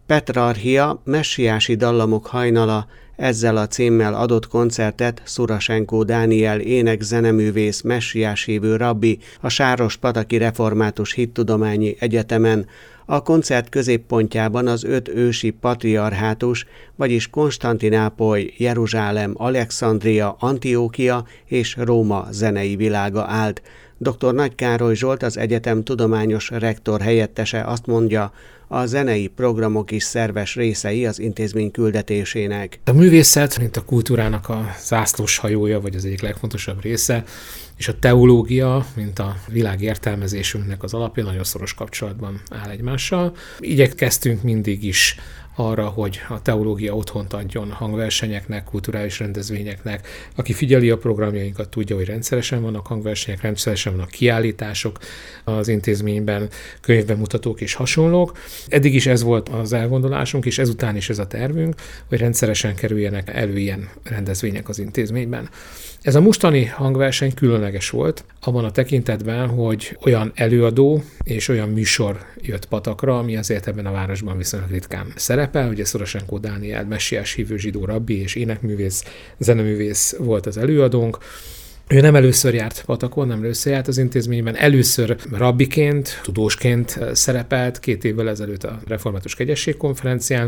Petrarchia, messiási dallamok hajnala, ezzel a címmel adott koncertet Szurasenko Dániel ének-zeneművész, messiás hívő rabbi a Sárospataki Református Hittudományi Egyetemen. A koncert középpontjában az 5 ősi patriarhátus, vagyis Konstantinápoly, Jeruzsálem, Alexandria, Antiókia és Róma zenei világa állt. Dr. Nagy Károly Zsolt, az egyetem tudományos rektor helyettese azt mondja, a zenei programok is szerves részei az intézmény küldetésének. A művészet, mint a kultúrának a zászlós hajója, vagy az egyik legfontosabb része, és a teológia, mint a világértelmezésünknek az alapja, nagyon szoros kapcsolatban áll egymással. Igyekeztünk mindig is arra, hogy a teológia otthont adjon hangversenyeknek, kulturális rendezvényeknek. Aki figyeli a programjainkat, tudja, hogy rendszeresen vannak hangversenyek, rendszeresen vannak kiállítások az intézményben, könyvbemutatók és hasonlók. Eddig is ez volt az elgondolásunk, és ezután is ez a tervünk, hogy rendszeresen kerüljenek elő ilyen rendezvények az intézményben. Ez a mostani hangverseny különleges volt, abban a tekintetben, hogy olyan előadó és olyan műsor jött patakra, ami azért ebben a városban viszonylag ritkán szerepel. Ugye Szurasenko Dániel, messiás hívő zsidó rabbi és énekművész, zeneművész volt az előadónk. Ő nem először járt patakon, nem először járt az intézményben, először rabbiként, tudósként szerepelt 2 évvel ezelőtt a Református Kegyesség konferencián.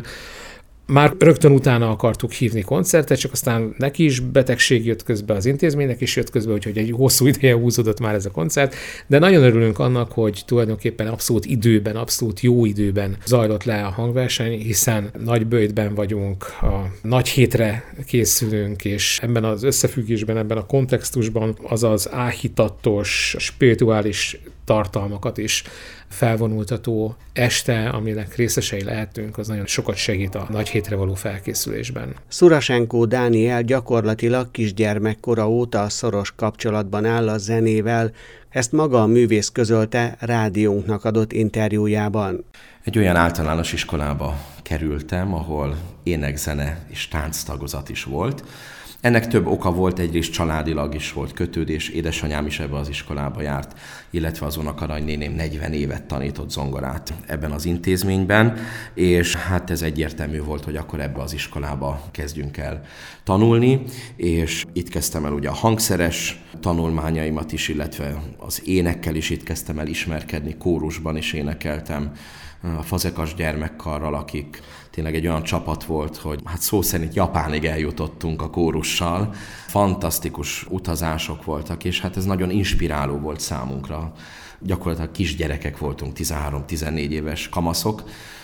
Már rögtön utána akartuk hívni koncertet, csak aztán neki is betegség jött közbe, az intézménynek is jött közbe, úgyhogy egy hosszú ideje húzódott már ez a koncert, de nagyon örülünk annak, hogy tulajdonképpen abszolút időben, abszolút jó időben zajlott le a hangverseny, hiszen nagy böjtben vagyunk, a nagy hétre készülünk, és ebben az összefüggésben, ebben a kontextusban az az áhítatos, spirituális tartalmakat is felvonultató este, aminek részesei lehetünk, az nagyon sokat segít a nagy hétre való felkészülésben. Szurasenko Dániel gyakorlatilag kisgyermekkora óta szoros kapcsolatban áll a zenével, ezt maga a művész közölte rádiónknak adott interjújában. Egy olyan általános iskolába kerültem, ahol énekzene és tánctagozat is volt. Ennek több oka volt, egyrészt családilag is volt kötődés, édesanyám is ebbe az iskolába járt, illetve az unokanagynényém 40 évet tanított zongorát ebben az intézményben, és hát ez egyértelmű volt, hogy akkor ebbe az iskolába kezdjünk el tanulni, és itt kezdtem el ugye a hangszeres tanulmányaimat is, illetve az énekkel is itt kezdtem el ismerkedni, kórusban is énekeltem, a Fazekas gyermekkarral, akik tényleg egy olyan csapat volt, hogy hát szó szerint Japánig eljutottunk a kórussal. Fantasztikus utazások voltak, és hát ez nagyon inspiráló volt számunkra. Gyakorlatilag kisgyerekek voltunk, 13-14 éves kamaszok,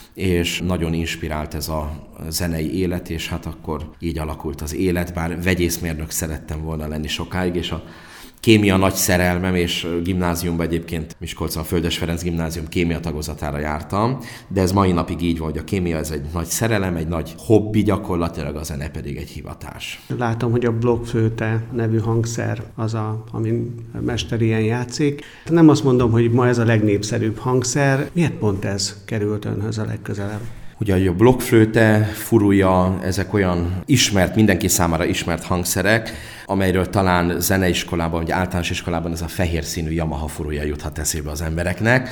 és nagyon inspirált ez a zenei élet, és hát akkor így alakult az élet, bár vegyészmérnök szerettem volna lenni sokáig, és a kémia nagy szerelmem, és gimnáziumban egyébként Miskolcon a Földes Ferenc gimnázium kémia tagozatára jártam, de ez mai napig így van, hogy a kémia ez egy nagy szerelem, egy nagy hobbi gyakorlatilag, a zene pedig egy hivatás. Látom, hogy a blokkflöte nevű hangszer az, amin mester ilyen játszik. Nem azt mondom, hogy ma ez a legnépszerűbb hangszer. Miért pont ez került önhöz a legközelebb? Ugye a blokkflöte, furúja, ezek olyan ismert, mindenki számára ismert hangszerek, amelyről talán zeneiskolában, vagy általános iskolában ez a fehér színű Yamaha furúja juthat eszébe az embereknek,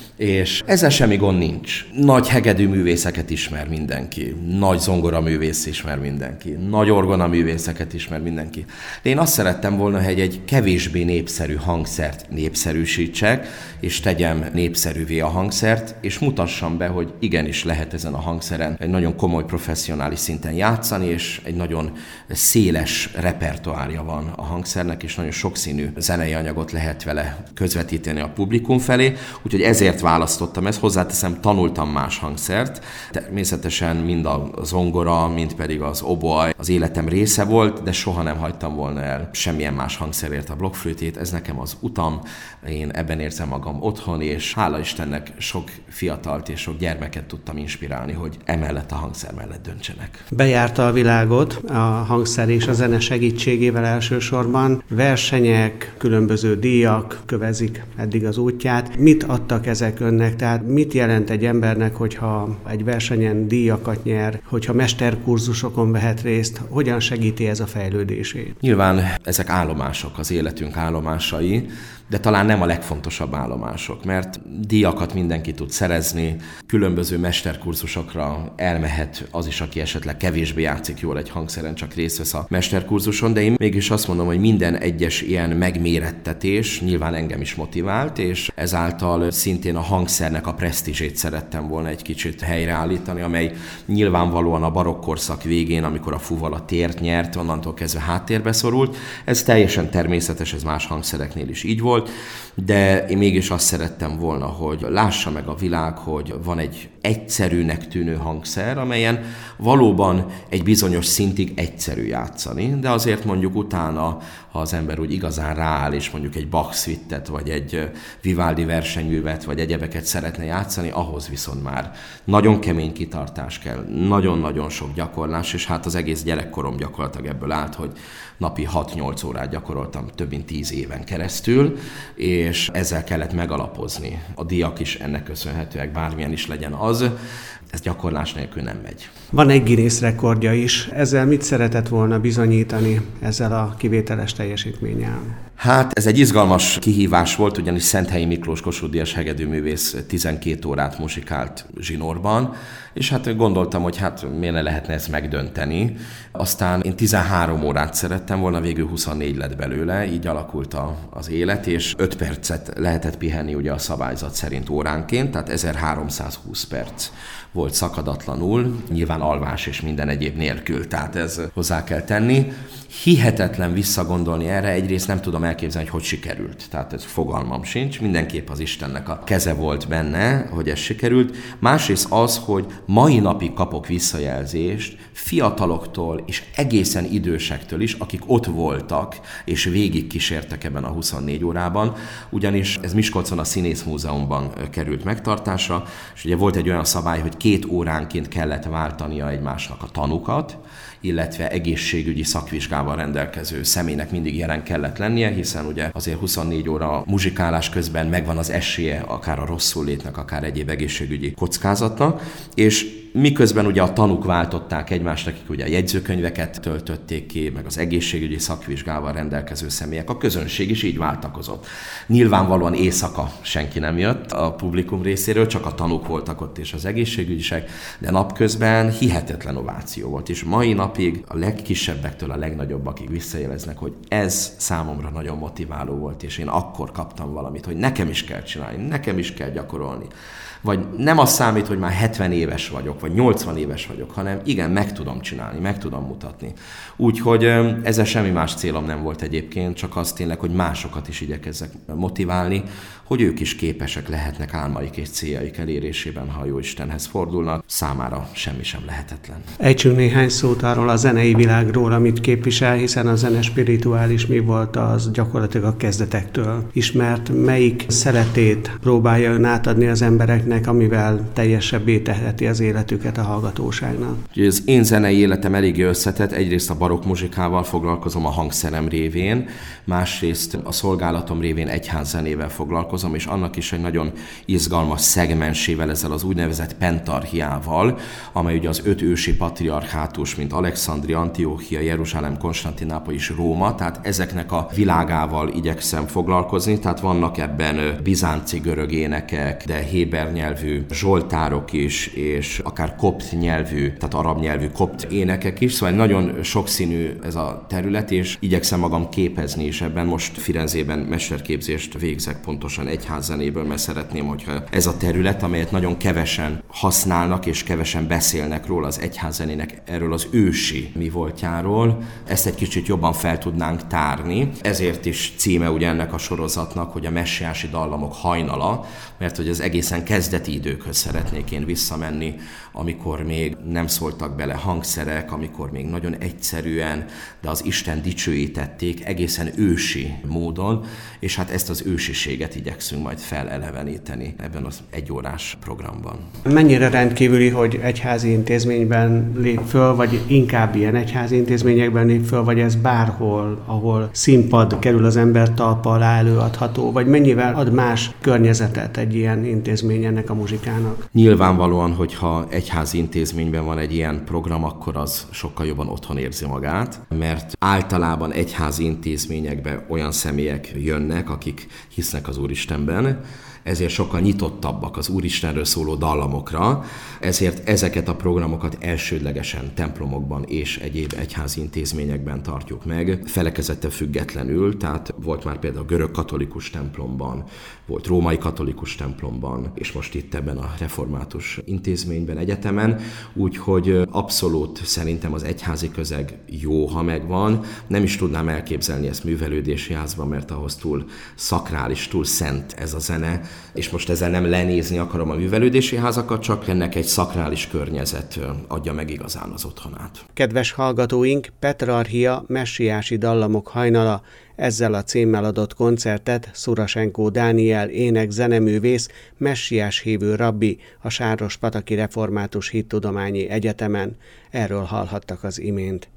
és ezzel semmi gond nincs. Nagy hegedű művészeket ismer mindenki, nagy zongoraművész ismer mindenki, nagy orgonaművészeket ismer mindenki. De én azt szerettem volna, hogy egy kevésbé népszerű hangszert népszerűsítsek, és tegyem népszerűvé a hangszert, és mutassam be, hogy igenis lehet ezen a hangszeren egy nagyon komoly professzionális szinten játszani, és egy nagyon széles repertoárja van a hangszernek, és nagyon sokszínű zenei anyagot lehet vele közvetíteni a publikum felé, úgyhogy ezért választottam ezt, hozzáteszem, tanultam más hangszert. Természetesen mind a zongora, mind pedig az oboe az életem része volt, de soha nem hagytam volna el semmilyen más hangszerért a blokkflötét. Ez nekem az utam, én ebben érzem magam otthon, és hála Istennek sok fiatalt és sok gyermeket tudtam inspirálni, hogy emellett a hangszer mellett döntsenek. Bejárta a világot a hangszer és a zene segítségével elsősorban. Versenyek, különböző díjak kövezik eddig az útját. Mit adtak ezek önnek? Tehát mit jelent egy embernek, hogyha egy versenyen díjakat nyer, hogyha mesterkurzusokon vehet részt, hogyan segíti ez a fejlődését? Nyilván ezek állomások, az életünk állomásai, de talán nem a legfontosabb állomások, mert díjakat mindenki tud szerezni, különböző mesterkurzusokra elmehet az is, aki esetleg kevésbé játszik jól egy hangszeren, csak részt vesz a mesterkurzuson, de én mégis azt mondom, hogy minden egyes ilyen megmérettetés nyilván engem is motivált, és ezáltal szintén a hangszernek a presztízsét szerettem volna egy kicsit helyreállítani, amely nyilvánvalóan a barokk korszak végén, amikor a fuvala tért nyert, onnantól kezdve háttérbe szorult. Ez teljesen természetes, ez más hangszereknél is így volt, de én mégis azt szerettem volna, hogy lássa meg a világ, hogy van egy egyszerűnek tűnő hangszer, amelyen valóban egy bizonyos szintig egyszerű játszani, de azért mondjuk utána, ha az ember úgy igazán rááll, és mondjuk egy Bach szvittet, vagy egy Vivaldi versenyművet, vagy egyebeket szeretne játszani, ahhoz viszont már nagyon kemény kitartás kell, nagyon-nagyon sok gyakorlás, és hát az egész gyerekkorom gyakorlatilag ebből állt, hogy napi 6-8 órát gyakoroltam több mint 10 éven keresztül, és ezzel kellett megalapozni. A díjak is ennek köszönhetőek, bármilyen is legyen az, ez gyakorlás nélkül nem megy. Van egy Guinness rekordja is. Ezzel mit szeretett volna bizonyítani ezzel a kivételes teljesítménnyel? Hát ez egy izgalmas kihívás volt, ugyanis Szenthelyi Miklós Kossuth Díjas hegedűművész 12 órát muzsikált zsinórban, és hát gondoltam, hogy hát miért ne lehetne ezt megdönteni. Aztán én 13 órát szerettem volna, végül 24 lett belőle, így alakult az élet, és 5 percet lehetett pihenni ugye a szabályzat szerint óránként, tehát 1320 perc volt szakadatlanul, nyilván alvás és minden egyéb nélkül, tehát ez hozzá kell tenni. Hihetetlen visszagondolni erre, egyrészt nem tudom elképzelni, hogy sikerült, tehát ez fogalmam sincs, mindenképp az Istennek a keze volt benne, hogy ez sikerült. Másrészt az, hogy mai napig kapok visszajelzést fiataloktól és egészen idősektől is, akik ott voltak és végig kísértek ebben a 24 órában, ugyanis ez Miskolcon a Színészmúzeumban került megtartásra, és ugye volt egy olyan szabály, hogy 2 óránként kellett váltania egymásnak a tanukat, illetve egészségügyi szakvizsgával rendelkező személynek mindig jelen kellett lennie, hiszen ugye azért 24 óra muzsikálás közben megvan az esélye akár a rosszul létnek, akár egyéb egészségügyi kockázatnak, és miközben ugye a tanúk váltották egymást, akik ugye a jegyzőkönyveket töltötték ki, meg az egészségügyi szakvizsgával rendelkező személyek, a közönség is így váltakozott. Nyilvánvalóan éjszaka senki nem jött a publikum részéről, csak a tanúk voltak ott és az egészségügyisek, de napközben hihetetlen ováció volt, és mai napig a legkisebbektől a legnagyobbakig visszajeleznek, hogy ez számomra nagyon motiváló volt, és én akkor kaptam valamit, hogy nekem is kell csinálni, nekem is kell gyakorolni. Vagy nem az számít, hogy már 70 éves vagyok, vagy 80 éves vagyok, hanem igen, meg tudom csinálni, meg tudom mutatni. Úgyhogy ezzel semmi más célom nem volt egyébként, csak az tényleg, hogy másokat is igyekezzek motiválni, hogy ők is képesek lehetnek álmaik és céljaik elérésében, ha a Jóistenhez fordulnak, számára semmi sem lehetetlen. Ejtsünk néhány szót arról a zenei világról, amit képvisel, hiszen a zene spirituális mi volt az gyakorlatilag a kezdetektől ismert. Melyik szeretét próbálja ön átadni az embereknek, amivel teljesebbé teheti az életüket a hallgatóságnak? Az én zenei életem eléggé összetett, egyrészt a barokk muzsikával foglalkozom a hangszerem révén, másrészt a szolgálatom révén egyházzenével foglalkozom, és annak is egy nagyon izgalmas szegmensével, ezzel az úgynevezett pentarchiával, amely ugye az 5 ősi patriarchátus, mint Alexandria, Antióchia, Jeruzsálem, Konstantinápoly és Róma, tehát ezeknek a világával igyekszem foglalkozni, tehát vannak ebben bizánci görög énekek, de héber nyelvű zsoltárok is, és akár kopt nyelvű, tehát arab nyelvű kopt énekek is, szóval nagyon sokszínű ez a terület, és igyekszem magam képezni is ebben. Most Firenzében mesterképzést végzek pontosan egyházzenéből, mert szeretném, hogyha ez a terület, amelyet nagyon kevesen használnak, és kevesen beszélnek róla az egyházzenének, erről az ősi mi voltjáról, ezt egy kicsit jobban fel tudnánk tárni. Ezért is címe ugye ennek a sorozatnak, hogy a messiási dallamok hajnala, mert hogy az egészen kezdeti időkhöz szeretnék én visszamenni, amikor még nem szóltak bele hangszerek, amikor még nagyon egyszerűen, de az Isten dicsőítették egészen ősi módon, és hát ezt az ősiséget igyekszünk majd feleleveníteni ebben az 1 órás programban. Mennyire rendkívüli, hogy egyházi intézményben lép föl, vagy inkább ilyen egyházi intézményekben lép föl, vagy ez bárhol, ahol színpad kerül az ember talpa alá előadható, vagy mennyivel ad más környezetet egy ilyen intézmény ennek a muzsikának? Nyilvánvalóan, hogyha egy egyházi intézményben van egy ilyen program, akkor az sokkal jobban otthon érzi magát, mert általában egyházi intézményekbe olyan személyek jönnek, akik hisznek az Úristenben, ezért sokkal nyitottabbak az Úristenről szóló dallamokra, ezért ezeket a programokat elsődlegesen templomokban és egyéb egyházi intézményekben tartjuk meg, felekezettől függetlenül, tehát volt már például görög katolikus templomban, volt római katolikus templomban, és most itt ebben a református intézményben, egyetemen, úgyhogy abszolút szerintem az egyházi közeg jó, ha megvan. Nem is tudnám elképzelni ezt művelődési házban, mert ahhoz túl szakrális, túl szent ez a zene, és most ezzel nem lenézni akarom a művelődési házakat, csak ennek egy szakrális környezet adja meg igazán az otthonát. Kedves hallgatóink, Petrarchia messiási dallamok hajnala, ezzel a címmel adott koncertet Szurasenko Dániel ének-zeneművész, messiás hívő rabbi a Sárospataki Református Hittudományi Egyetemen. Erről hallhattak az imént.